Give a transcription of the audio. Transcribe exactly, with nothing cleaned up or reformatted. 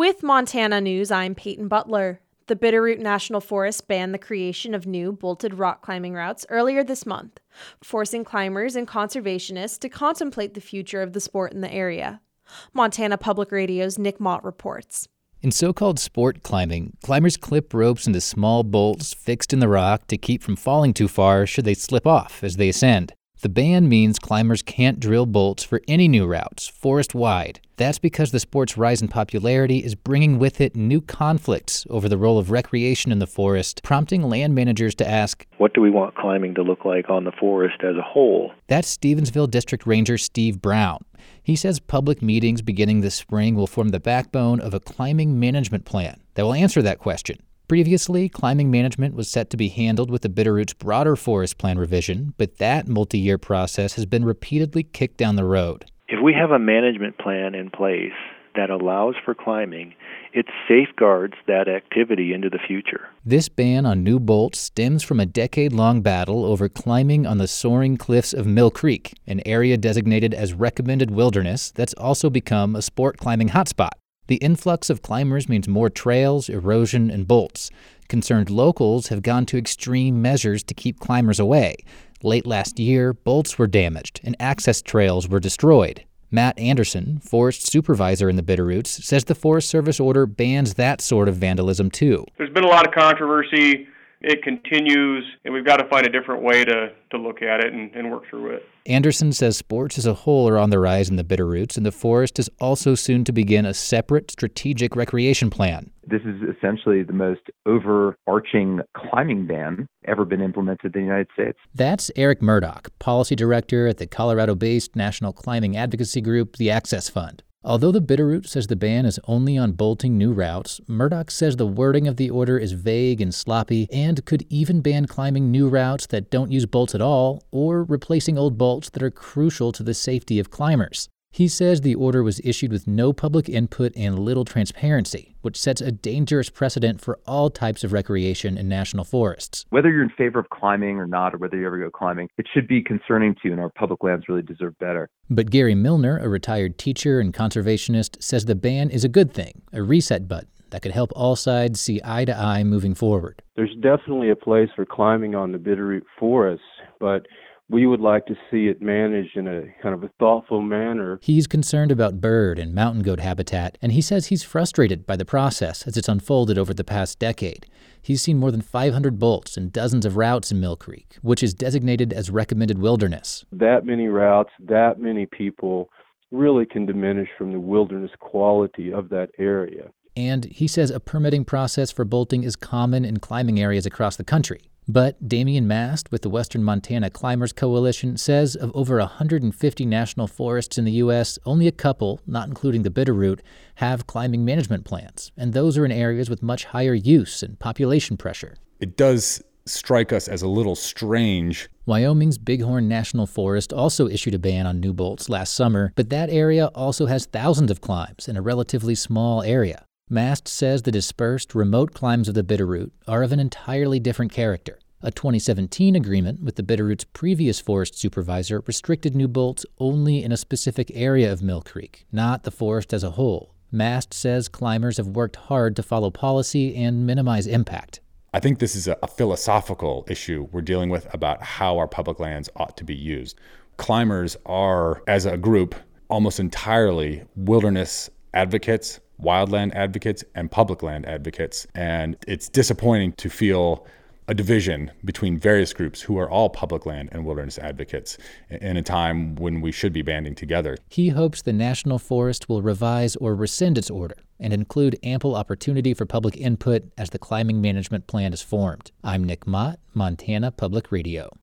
With Montana News, I'm Peyton Butler. The Bitterroot National Forest banned the creation of new bolted rock climbing routes earlier this month, forcing climbers and conservationists to contemplate the future of the sport in the area. Montana Public Radio's Nick Mott reports. In so-called sport climbing, climbers clip ropes into small bolts fixed in the rock to keep from falling too far should they slip off as they ascend. The ban means climbers can't drill bolts for any new routes, forest-wide. That's because the sport's rise in popularity is bringing with it new conflicts over the role of recreation in the forest, prompting land managers to ask, what do we want climbing to look like on the forest as a whole? That's Stevensville District Ranger Steve Brown. He says public meetings beginning this spring will form the backbone of a climbing management plan that will answer that question. Previously, climbing management was set to be handled with the Bitterroot's broader forest plan revision, but that multi-year process has been repeatedly kicked down the road. If we have a management plan in place that allows for climbing, it safeguards that activity into the future. This ban on new bolts stems from a decade-long battle over climbing on the soaring cliffs of Mill Creek, an area designated as recommended wilderness that's also become a sport climbing hotspot. The influx of climbers means more trails, erosion, and bolts. Concerned locals have gone to extreme measures to keep climbers away. Late last year, bolts were damaged and access trails were destroyed. Matt Anderson, forest supervisor in the Bitterroots, says the Forest Service order bans that sort of vandalism too. There's been a lot of controversy. It continues, and we've got to find a different way to, to look at it and, and work through it. Anderson says sports as a whole are on the rise in the Bitterroots, and the forest is also soon to begin a separate strategic recreation plan. This is essentially the most overarching climbing ban ever been implemented in the United States. That's Eric Murdoch, policy director at the Colorado-based national climbing advocacy group, the Access Fund. Although the Bitterroot says the ban is only on bolting new routes, Murdoch says the wording of the order is vague and sloppy and could even ban climbing new routes that don't use bolts at all or replacing old bolts that are crucial to the safety of climbers. He says the order was issued with no public input and little transparency, which sets a dangerous precedent for all types of recreation in national forests. Whether you're in favor of climbing or not, or whether you ever go climbing, it should be concerning to you, and our public lands really deserve better. But Gary Milner, a retired teacher and conservationist, says the ban is a good thing, a reset button that could help all sides see eye to eye moving forward. There's definitely a place for climbing on the Bitterroot forests, but we would like to see it managed in a kind of a thoughtful manner. He's concerned about bird and mountain goat habitat, and he says he's frustrated by the process as it's unfolded over the past decade. He's seen more than five hundred bolts and dozens of routes in Mill Creek, which is designated as recommended wilderness. That many routes, that many people really can diminish from the wilderness quality of that area. And he says a permitting process for bolting is common in climbing areas across the country. But Damian Mast with the Western Montana Climbers Coalition says of over one hundred fifty national forests in the U S, only a couple, not including the Bitterroot, have climbing management plans, and those are in areas with much higher use and population pressure. It does strike us as a little strange. Wyoming's Bighorn National Forest also issued a ban on new bolts last summer, but that area also has thousands of climbs in a relatively small area. Mast says the dispersed, remote climbs of the Bitterroot are of an entirely different character. A twenty seventeen agreement with the Bitterroot's previous forest supervisor restricted new bolts only in a specific area of Mill Creek, not the forest as a whole. Mast says climbers have worked hard to follow policy and minimize impact. I think this is a, a philosophical issue we're dealing with about how our public lands ought to be used. Climbers are, as a group, almost entirely wilderness advocates, wildland advocates, and public land advocates. And it's disappointing to feel a division between various groups who are all public land and wilderness advocates in a time when we should be banding together. He hopes the National Forest will revise or rescind its order and include ample opportunity for public input as the climbing management plan is formed. I'm Nick Mott, Montana Public Radio.